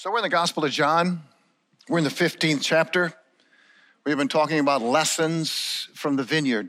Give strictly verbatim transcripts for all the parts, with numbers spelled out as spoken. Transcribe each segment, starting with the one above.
So we're in the Gospel of John. We're in the fifteenth chapter. We've been talking about lessons from the vineyard.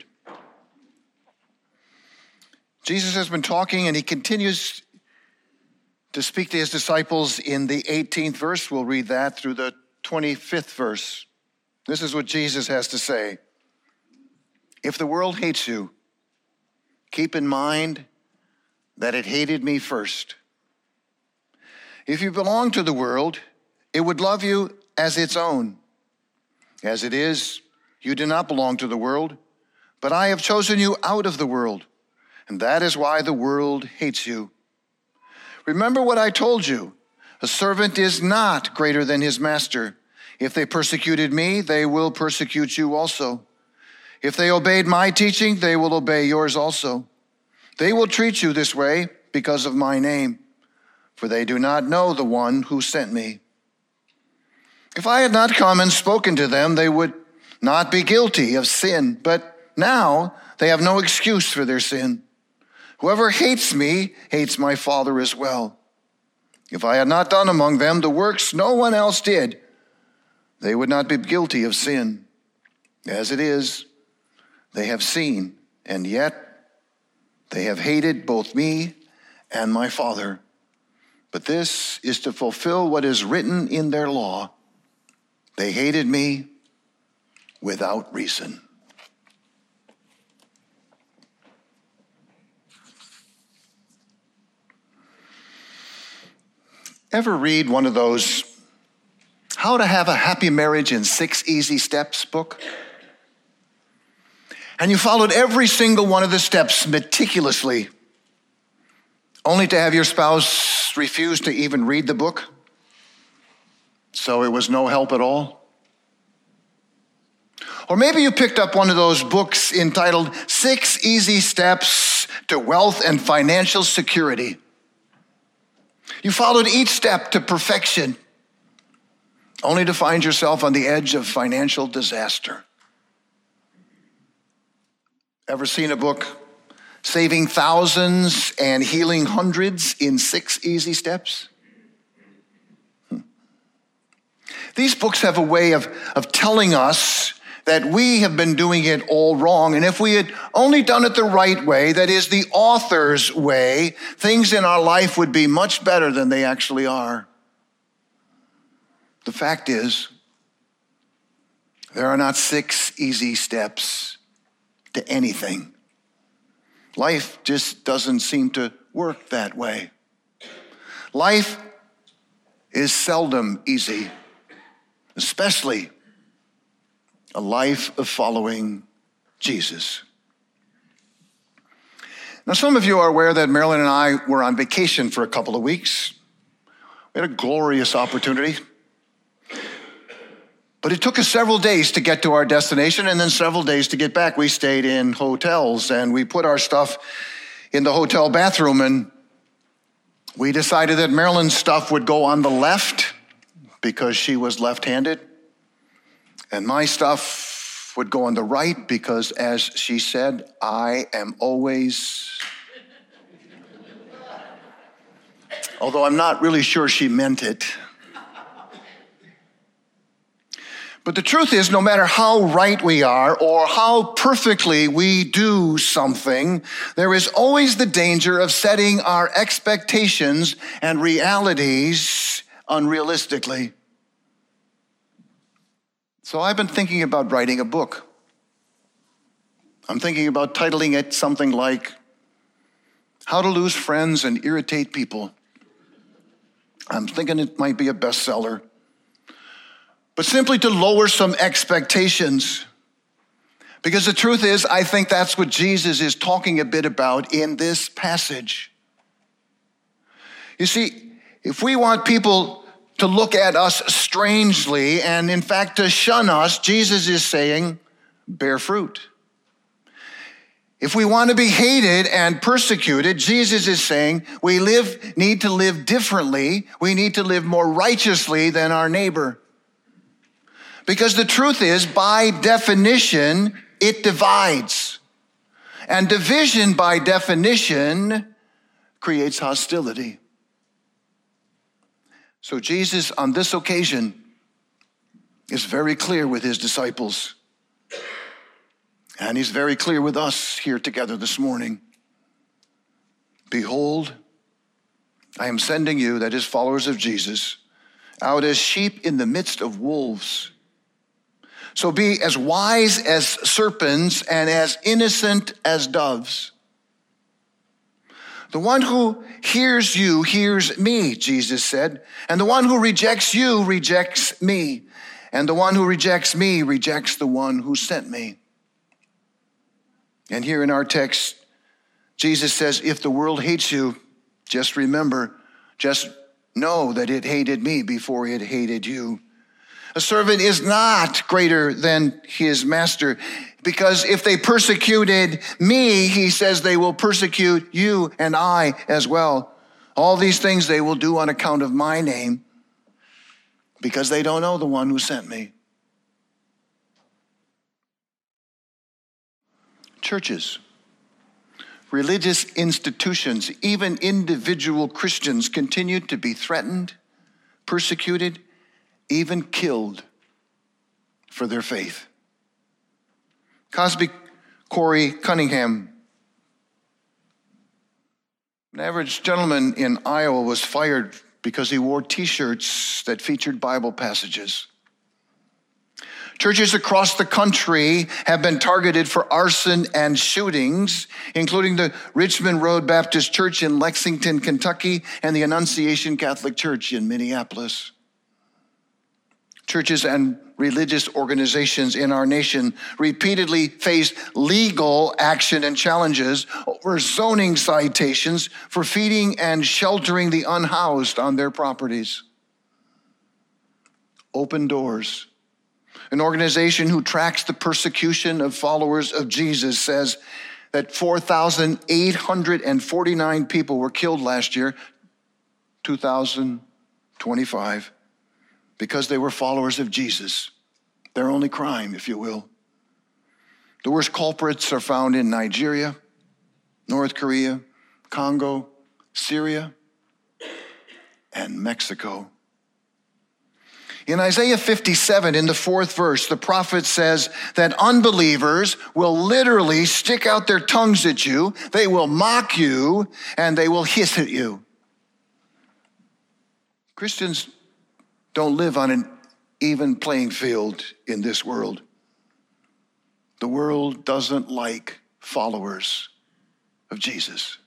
Jesus has been talking, and he continues to speak to his disciples in the eighteenth verse. We'll read that through the twenty-fifth verse. This is what Jesus has to say. If the world hates you, keep in mind that it hated me first. If you belong to the world, it would love you as its own. As it is, you do not belong to the world, but I have chosen you out of the world, and that is why the world hates you. Remember what I told you. A servant is not greater than his master. If they persecuted me, they will persecute you also. If they obeyed my teaching, they will obey yours also. They will treat you this way because of my name, for they do not know the one who sent me. If I had not come and spoken to them, they would not be guilty of sin, but now they have no excuse for their sin. Whoever hates me hates my Father as well. If I had not done among them the works no one else did, they would not be guilty of sin. As it is, they have seen, and yet they have hated both me and my Father. But this is to fulfill what is written in their law. They hated me without reason. Ever read one of those How to Have a Happy Marriage in Six Easy Steps book? And you followed every single one of the steps meticulously, only to have your spouse refuse to even read the book? So it was no help at all? Or maybe you picked up one of those books entitled Six Easy Steps to Wealth and Financial Security. You followed each step to perfection, only to find yourself on the edge of financial disaster. Ever seen a book, Saving Thousands and Healing Hundreds in Six Easy Steps? Hmm. These books have a way of, of telling us that we have been doing it all wrong. And if we had only done it the right way, that is the author's way, things in our life would be much better than they actually are. The fact is, there are not six easy steps to anything. Life just doesn't seem to work that way. Life is seldom easy, especially a life of following Jesus. Now, some of you are aware that Marilyn and I were on vacation for a couple of weeks. We had a glorious opportunity. But it took us several days to get to our destination and then several days to get back. We stayed in hotels and we put our stuff in the hotel bathroom, and we decided that Marilyn's stuff would go on the left because she was left-handed, and my stuff would go on the right because, as she said, I am always... Although I'm not really sure she meant it. But the truth is, no matter how right we are or how perfectly we do something, there is always the danger of setting our expectations and realities unrealistically. So I've been thinking about writing a book. I'm thinking about titling it something like How to Lose Friends and Irritate People. I'm thinking it might be a bestseller. But simply to lower some expectations. Because the truth is, I think that's what Jesus is talking a bit about in this passage. You see, if we want people to look at us strangely and in fact to shun us, Jesus is saying, bear fruit. If we want to be hated and persecuted, Jesus is saying we live, need to live differently. We need to live more righteously than our neighbor. Because the truth is, by definition, it divides. And division, by definition, creates hostility. So Jesus, on this occasion, is very clear with his disciples. And he's very clear with us here together this morning. Behold, I am sending you, that is, followers of Jesus, out as sheep in the midst of wolves. So be as wise as serpents and as innocent as doves. The one who hears you hears me, Jesus said, and the one who rejects you rejects me, and the one who rejects me rejects the one who sent me. And here in our text, Jesus says, if the world hates you, just remember, just know that it hated me before it hated you. A servant is not greater than his master, because if they persecuted me, he says they will persecute you and I as well. All these things they will do on account of my name, because they don't know the one who sent me. Churches, religious institutions, even individual Christians continue to be threatened, persecuted, even killed for their faith. Cosby Corey Cunningham, an average gentleman in Iowa, was fired because he wore T-shirts that featured Bible passages. Churches across the country have been targeted for arson and shootings, including the Richmond Road Baptist Church in Lexington, Kentucky, and the Annunciation Catholic Church in Minneapolis. Churches and religious organizations in our nation repeatedly face legal action and challenges over zoning citations for feeding and sheltering the unhoused on their properties. Open Doors, an organization who tracks the persecution of followers of Jesus, says that four thousand eight hundred forty-nine people were killed last year, two thousand twenty-five, because they were followers of Jesus. Their only crime, if you will. The worst culprits are found in Nigeria, North Korea, Congo, Syria, and Mexico. In Isaiah fifty-seven, in the fourth verse, the prophet says that unbelievers will literally stick out their tongues at you, they will mock you, and they will hiss at you. Christians don't live on an even playing field in this world. The world doesn't like followers of Jesus.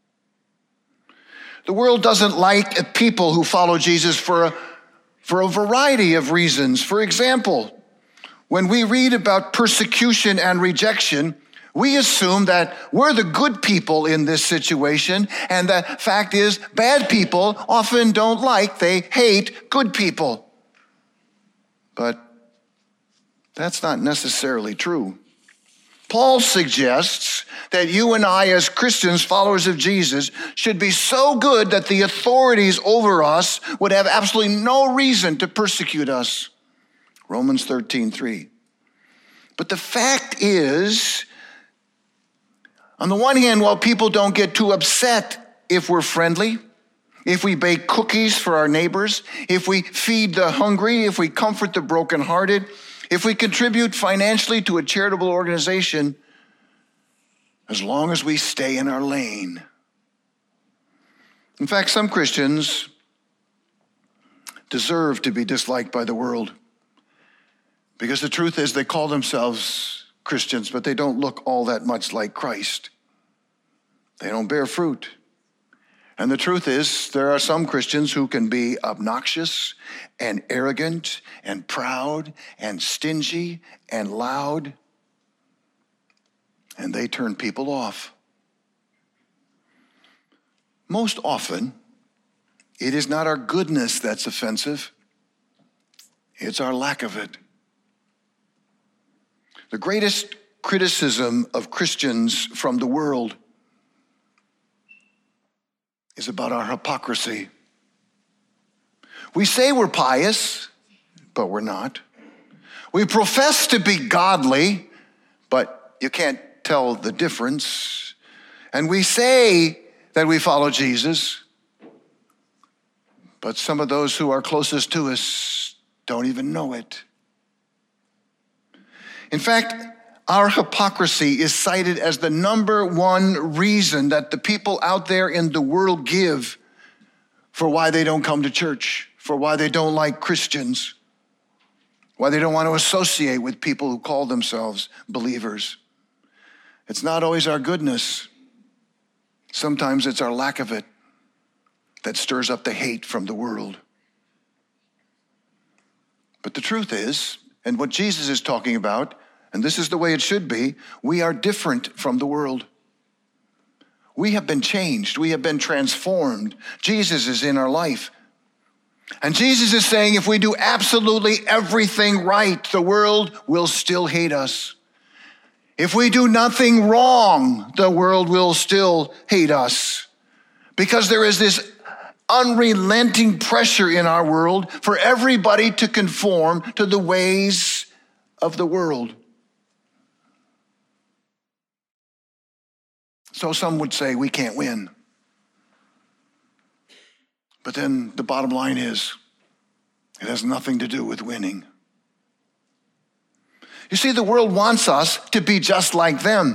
The world doesn't like people who follow Jesus for a, for a variety of reasons. For example, when we read about persecution and rejection, we assume that we're the good people in this situation, and the fact is, bad people often don't like, they hate good people. But that's not necessarily true. Paul suggests that you and I, as Christians, followers of Jesus, should be so good that the authorities over us would have absolutely no reason to persecute us. Romans thirteen three. But the fact is, on the one hand, while people don't get too upset if we're friendly, if we bake cookies for our neighbors, if we feed the hungry, if we comfort the brokenhearted, if we contribute financially to a charitable organization, as long as we stay in our lane. In fact, some Christians deserve to be disliked by the world, because the truth is they call themselves Christians, but they don't look all that much like Christ. They don't bear fruit. And the truth is, there are some Christians who can be obnoxious and arrogant and proud and stingy and loud, and they turn people off. Most often, it is not our goodness that's offensive, it's our lack of it. The greatest criticism of Christians from the world is about our hypocrisy. We say we're pious, but we're not. We profess to be godly, but you can't tell the difference. And we say that we follow Jesus, But some of those who are closest to us don't even know it. In fact, our hypocrisy is cited as the number one reason that the people out there in the world give for why they don't come to church, for why they don't like Christians, why they don't want to associate with people who call themselves believers. It's not always our goodness. Sometimes it's our lack of it that stirs up the hate from the world. But the truth is, and what Jesus is talking about, and this is the way it should be, we are different from the world. We have been changed. We have been transformed. Jesus is in our life. And Jesus is saying if we do absolutely everything right, the world will still hate us. If we do nothing wrong, the world will still hate us. Because there is this unrelenting pressure in our world for everybody to conform to the ways of the world. So some would say we can't win. But then the bottom line is, it has nothing to do with winning. You see, the world wants us to be just like them.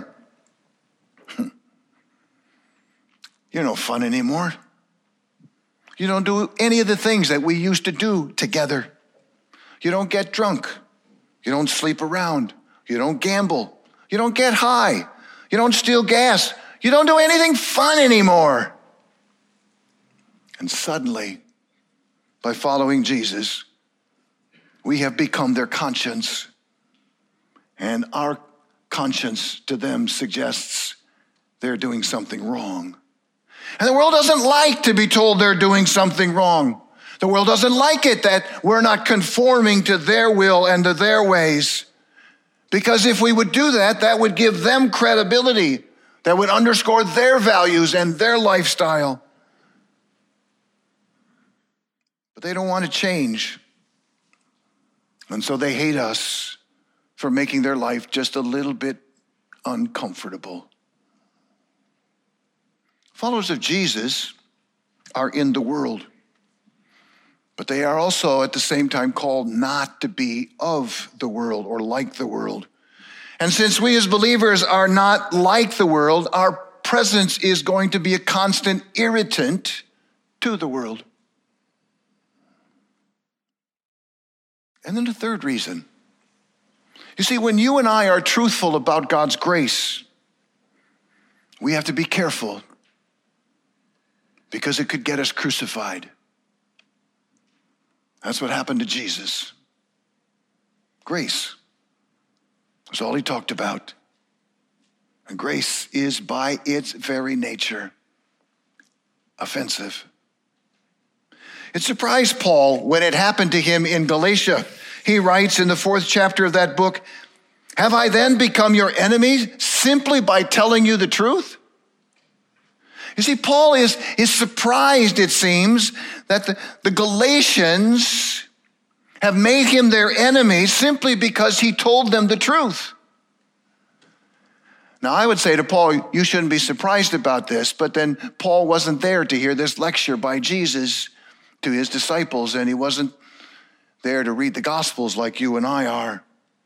You're no fun anymore. You don't do any of the things that we used to do together. You don't get drunk. You don't sleep around. You don't gamble. You don't get high. You don't steal gas. You don't do anything fun anymore. And suddenly, by following Jesus, we have become their conscience. And our conscience to them suggests they're doing something wrong. And the world doesn't like to be told they're doing something wrong. The world doesn't like it that we're not conforming to their will and to their ways. Because if we would do that, that would give them credibility. That would underscore their values and their lifestyle. But they don't want to change. And so they hate us for making their life just a little bit uncomfortable. Followers of Jesus are in the world, but they are also at the same time called not to be of the world or like the world. And since we as believers are not like the world, our presence is going to be a constant irritant to the world. And then the third reason. You see, when you and I are truthful about God's grace, we have to be careful because it could get us crucified. That's what happened to Jesus. Grace was all he talked about. And grace is by its very nature offensive. It surprised Paul when it happened to him in Galatia. He writes in the fourth chapter of that book, "Have I then become your enemy simply by telling you the truth?" You see, Paul is, is surprised, it seems, that the, the Galatians have made him their enemy simply because he told them the truth. Now, I would say to Paul, you shouldn't be surprised about this, but then Paul wasn't there to hear this lecture by Jesus to his disciples, and he wasn't there to read the Gospels like you and I are.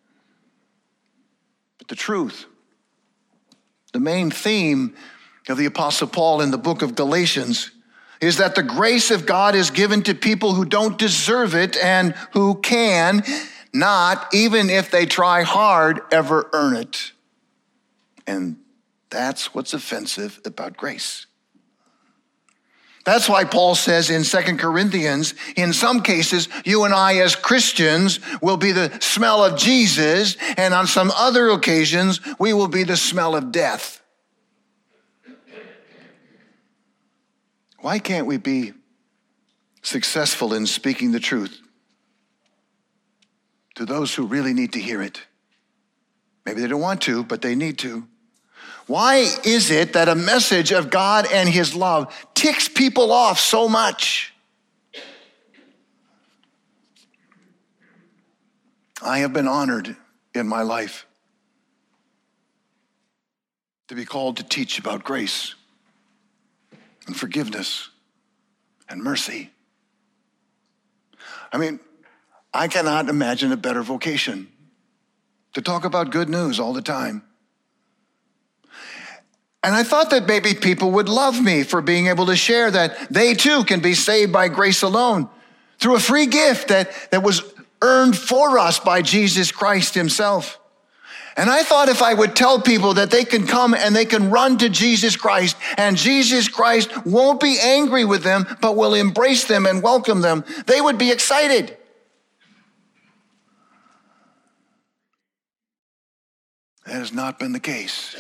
But the truth, the main theme of the Apostle Paul in the book of Galatians is that the grace of God is given to people who don't deserve it and who can not, even if they try hard, ever earn it. And that's what's offensive about grace. That's why Paul says in Second Corinthians, in some cases, you and I as Christians will be the smell of Jesus, and on some other occasions, we will be the smell of death. Why can't we be successful in speaking the truth to those who really need to hear it? Maybe they don't want to, but they need to. Why is it that a message of God and his love ticks people off so much? I have been honored in my life to be called to teach about grace and forgiveness and mercy I mean, I cannot imagine a better vocation to talk about good news all the time. And I thought that maybe people would love me for being able to share that they too can be saved by grace alone through a free gift that, that was earned for us by Jesus Christ himself. And I thought if I would tell people that they can come and they can run to Jesus Christ, and Jesus Christ won't be angry with them, but will embrace them and welcome them, they would be excited. That has not been the case.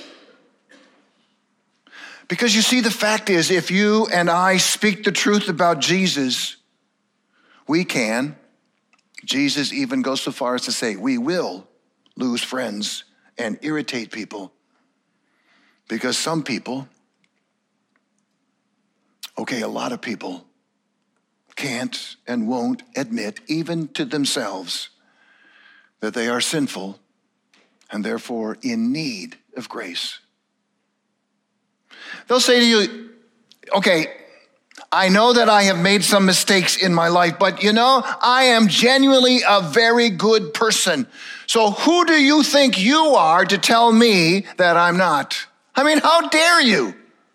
Because you see, the fact is, if you and I speak the truth about Jesus, we can, Jesus even goes so far as to say, we will lose friends and irritate people. Because some people, okay, a lot of people can't and won't admit, even to themselves, that they are sinful and therefore in need of grace. They'll say to you, okay, I know that I have made some mistakes in my life, but you know, I am genuinely a very good person. So who do you think you are to tell me that I'm not? I mean, how dare you?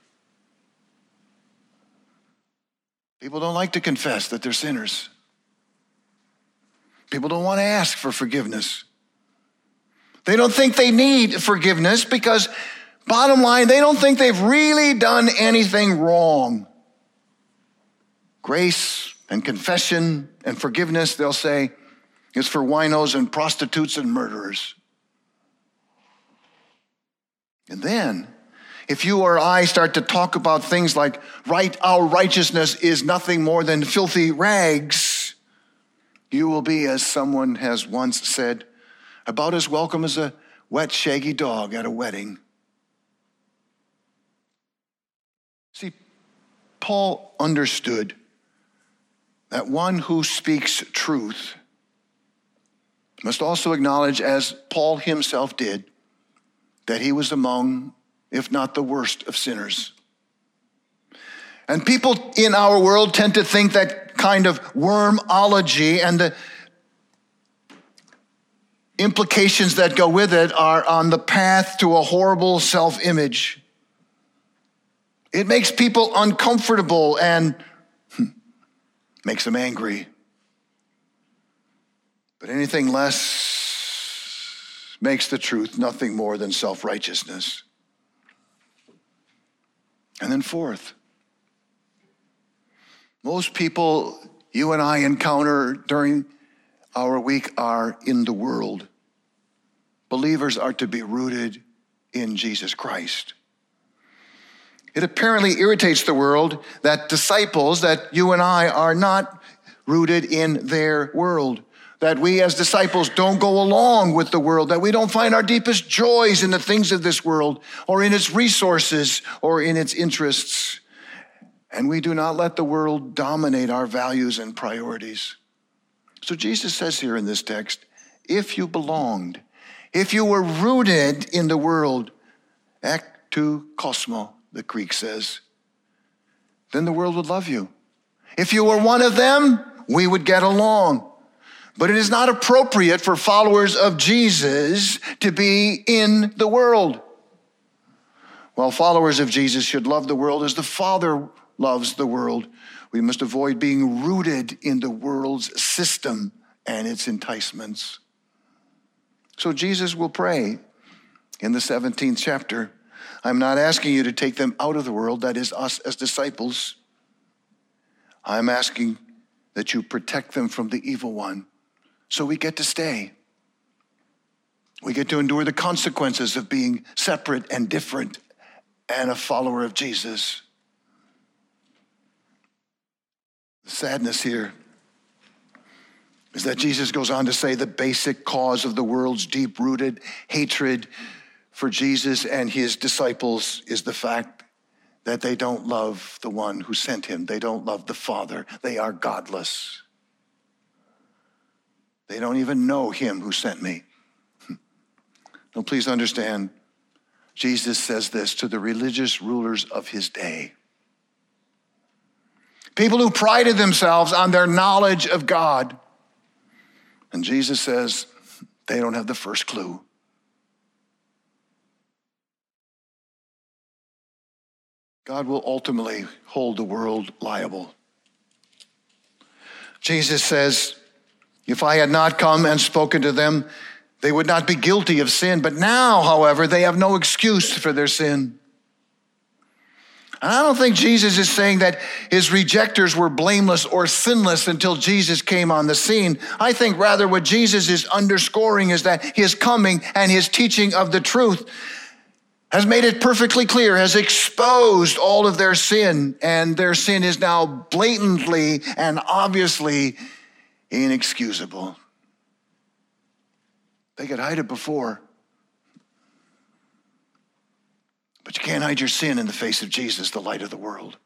People don't like to confess that they're sinners. People don't want to ask for forgiveness. They don't think they need forgiveness because, bottom line, they don't think they've really done anything wrong. Grace and confession and forgiveness, they'll say, is for winos and prostitutes and murderers. And then, if you or I start to talk about things like, right, our righteousness is nothing more than filthy rags, you will be, as someone has once said, about as welcome as a wet, shaggy dog at a wedding. See, Paul understood that one who speaks truth must also acknowledge, as Paul himself did, that he was among, if not the worst, of sinners. And people in our world tend to think that kind of wormology and the implications that go with it are on the path to a horrible self-image. It makes people uncomfortable and makes them angry. But anything less makes the truth nothing more than self-righteousness. And then fourth, most people you and I encounter during our week are in the world. Believers are to be rooted in Jesus Christ. It apparently irritates the world that disciples, that you and I are not rooted in their world, that we as disciples don't go along with the world, that we don't find our deepest joys in the things of this world or in its resources or in its interests. And we do not let the world dominate our values and priorities. So Jesus says here in this text, if you belonged, if you were rooted in the world, ektu kosmo, the Greek says, then the world would love you. If you were one of them, we would get along. But it is not appropriate for followers of Jesus to be in the world. While followers of Jesus should love the world as the Father loves the world, we must avoid being rooted in the world's system and its enticements. So Jesus will pray in the seventeenth chapter, I'm not asking you to take them out of the world, that is us as disciples. I'm asking that you protect them from the evil one. So we get to stay. We get to endure the consequences of being separate and different and a follower of Jesus. The sadness here is that Jesus goes on to say the basic cause of the world's deep-rooted hatred for Jesus and his disciples is the fact that they don't love the one who sent him. They don't love the Father. They are godless. They don't even know him who sent me. Now, please understand, Jesus says this to the religious rulers of his day. people who prided themselves on their knowledge of God. And Jesus says they don't have the first clue. God will ultimately hold the world liable. Jesus says, if I had not come and spoken to them, they would not be guilty of sin. But now, however, they have no excuse for their sin. And I don't think Jesus is saying that his rejectors were blameless or sinless until Jesus came on the scene. I think rather what Jesus is underscoring is that his coming and his teaching of the truth has made it perfectly clear, has exposed all of their sin, and their sin is now blatantly and obviously inexcusable. They could hide it before, but you can't hide your sin in the face of Jesus, the light of the world.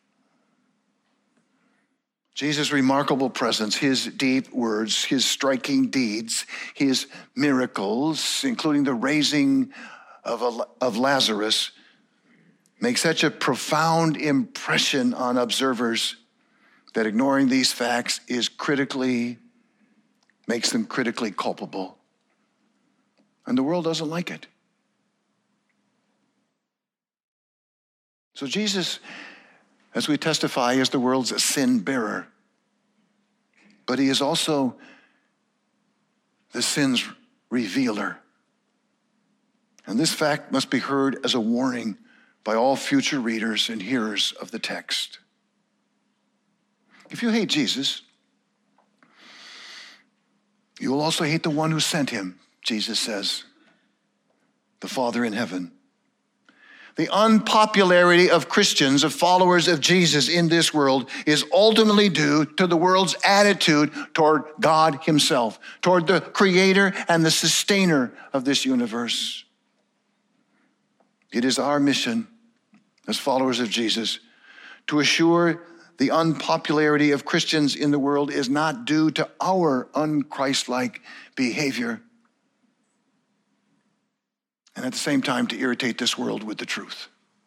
Jesus' remarkable presence, his deep words, his striking deeds, his miracles, including the raising of, of Lazarus, make such a profound impression on observers that ignoring these facts is critically, makes them critically culpable. And the world doesn't like it. So Jesus, as we testify, is the world's sin bearer. But he is also the sin's revealer. And this fact must be heard as a warning by all future readers and hearers of the text. If you hate Jesus, you will also hate the one who sent him, Jesus says, the Father in heaven. The unpopularity of Christians, of followers of Jesus in this world, is ultimately due to the world's attitude toward God himself, toward the creator and the sustainer of this universe. It is our mission as followers of Jesus to assure the unpopularity of Christians in the world is not due to our unchristlike behavior, and at the same time to irritate this world with the truth.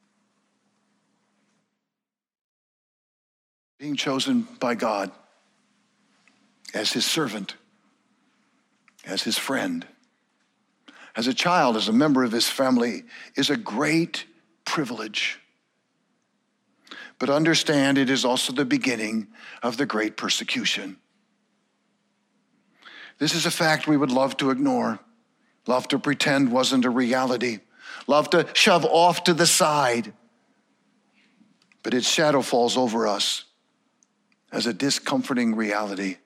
Being chosen by God as his servant, as his friend, as a child, as a member of his family, is a great privilege. But understand, it is also the beginning of the great persecution. This is a fact we would love to ignore, love to pretend wasn't a reality, love to shove off to the side. But its shadow falls over us as a discomforting reality.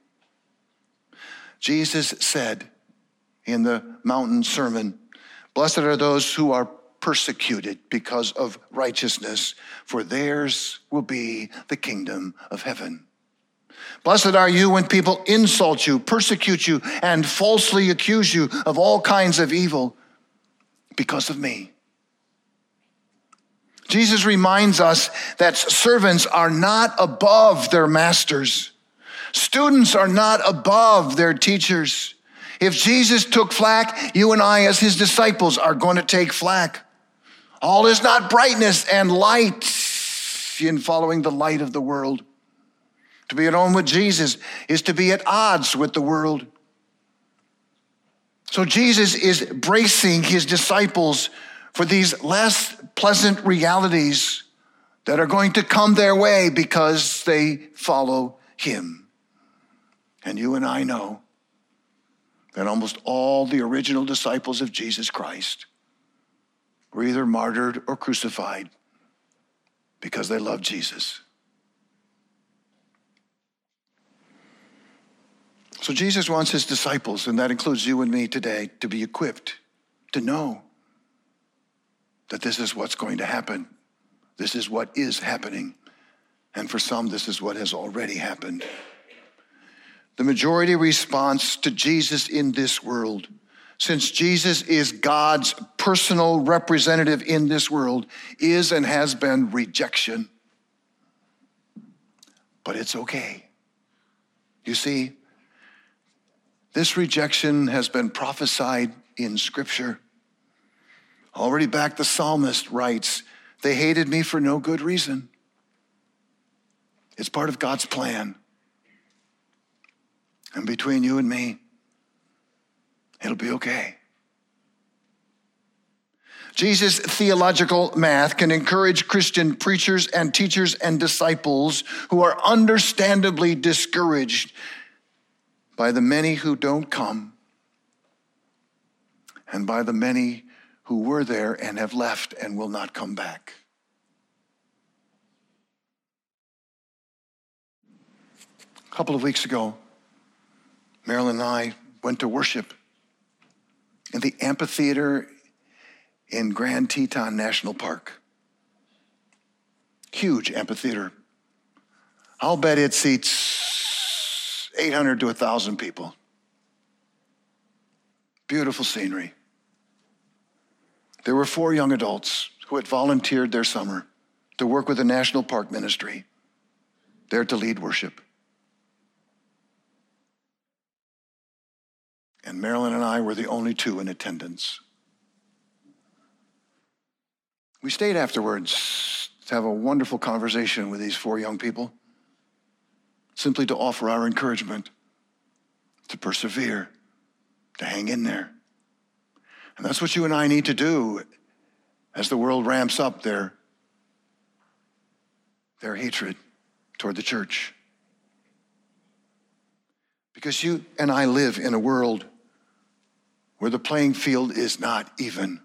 Jesus said in the mountain sermon, "Blessed are those who are persecuted because of righteousness, for theirs will be the kingdom of heaven. Blessed are you when people insult you, persecute you, and falsely accuse you of all kinds of evil because of me." Jesus reminds us that servants are not above their masters. Students are not above their teachers. If Jesus took flack, you and I as his disciples are going to take flack. All is not brightness and light in following the light of the world. To be at home with Jesus is to be at odds with the world. So Jesus is bracing his disciples for these less pleasant realities that are going to come their way because they follow him. And you and I know that almost all the original disciples of Jesus Christ were either martyred or crucified because they loved Jesus. So Jesus wants his disciples, and that includes you and me today, to be equipped, to know that this is what's going to happen. This is what is happening. And for some, this is what has already happened. The majority response to Jesus in this world, since Jesus is God's personal representative in this world, is and has been rejection. But it's okay. You see, this rejection has been prophesied in Scripture. Already back, the psalmist writes, "They hated me for no good reason." It's part of God's plan. And between you and me, it'll be okay. Jesus' theological math can encourage Christian preachers and teachers and disciples who are understandably discouraged by the many who don't come and by the many who were there and have left and will not come back. A couple of weeks ago, Marilyn and I went to worship in the amphitheater in Grand Teton National Park. Huge amphitheater. I'll bet it seats eight hundred to one thousand people. Beautiful scenery. There were four young adults who had volunteered their summer to work with the National Park Ministry, there to lead worship. And Marilyn and I were the only two in attendance. We stayed afterwards to have a wonderful conversation with these four young people, simply to offer our encouragement, to persevere, to hang in there. And that's what you and I need to do as the world ramps up their, their hatred toward the church. Because you and I live in a world where the playing field is not even.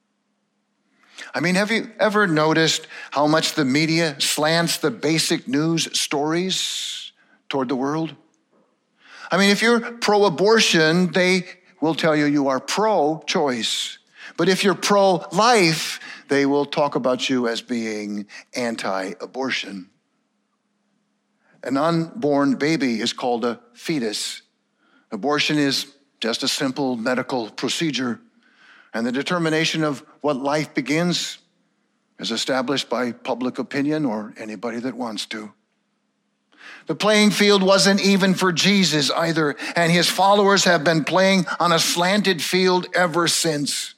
I mean, have you ever noticed how much the media slants the basic news stories toward the world? I mean, if you're pro-abortion, they will tell you you are pro-choice. But if you're pro-life, they will talk about you as being anti-abortion. An unborn baby is called a fetus. Abortion is just a simple medical procedure. And the determination of what life begins is established by public opinion or anybody that wants to. The playing field wasn't even for Jesus either, and his followers have been playing on a slanted field ever since.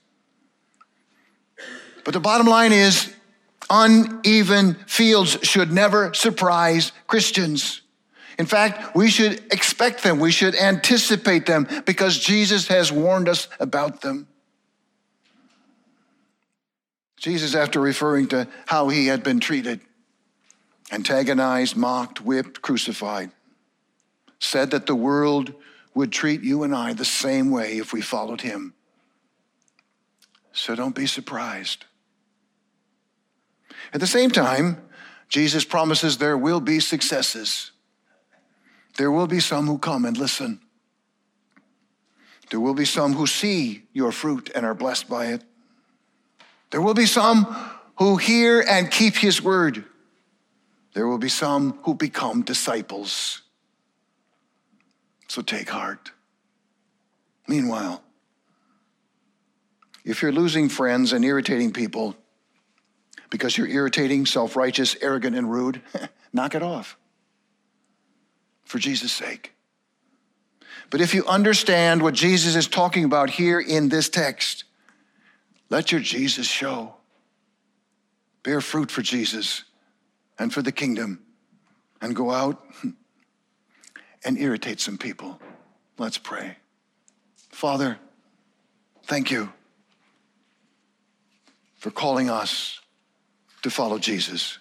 But the bottom line is, uneven fields should never surprise Christians. In fact, we should expect them. We should anticipate them because Jesus has warned us about them. Jesus, after referring to how he had been treated, antagonized, mocked, whipped, crucified, said that the world would treat you and I the same way if we followed him. So don't be surprised. At the same time, Jesus promises there will be successes. There will be some who come and listen. There will be some who see your fruit and are blessed by it. There will be some who hear and keep his word. There will be some who become disciples. So take heart. Meanwhile, if you're losing friends and irritating people because you're irritating, self-righteous, arrogant, and rude, knock it off for Jesus' sake. But if you understand what Jesus is talking about here in this text, let your Jesus show. Bear fruit for Jesus and for the kingdom, and go out and irritate some people. Let's pray. Father, thank you for calling us to follow Jesus.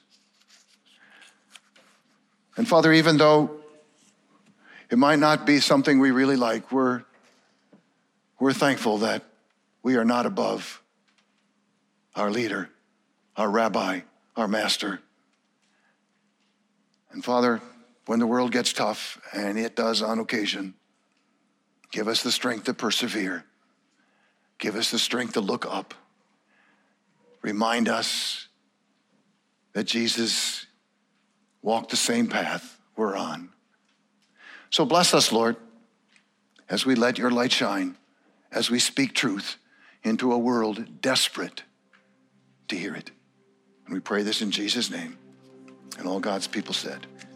And Father, even though it might not be something we really like, we're, we're thankful that we are not above our leader, our rabbi, our master. And Father, when the world gets tough, and it does on occasion, give us the strength to persevere. Give us the strength to look up. Remind us that Jesus walked the same path we're on. So bless us, Lord, as we let your light shine, as we speak truth into a world desperate to hear it. And we pray this in Jesus' name. And all God's people said,